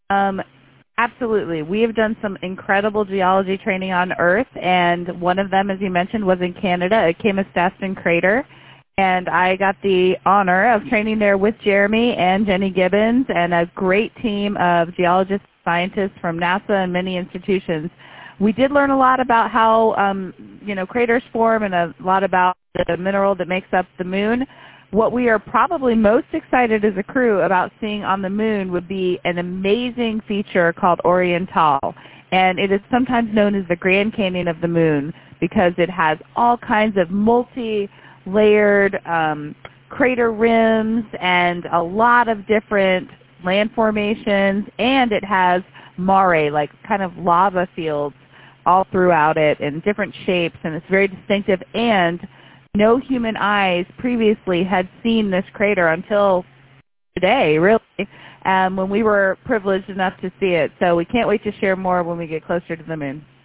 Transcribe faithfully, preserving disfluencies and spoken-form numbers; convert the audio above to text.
Um, absolutely. We have done some incredible geology training on Earth, and one of them, as you mentioned, was in Canada at Kaimostaston Crater. And I got the honor of training there with Jeremy and Jenny Gibbons and a great team of geologists, scientists from NASA and many institutions. We did learn a lot about how um, you know, craters form and a lot about the mineral that makes up the moon. What we are probably most excited as a crew about seeing on the moon would be an amazing feature called Oriental. And it is sometimes known as the Grand Canyon of the moon because it has all kinds of multi-layered um, crater rims and a lot of different land formations, and it has mare, like kind of lava fields all throughout it in different shapes, and it's very distinctive, and no human eyes previously had seen this crater until today, really, um, when we were privileged enough to see it. So we can't wait to share more when we get closer to the moon.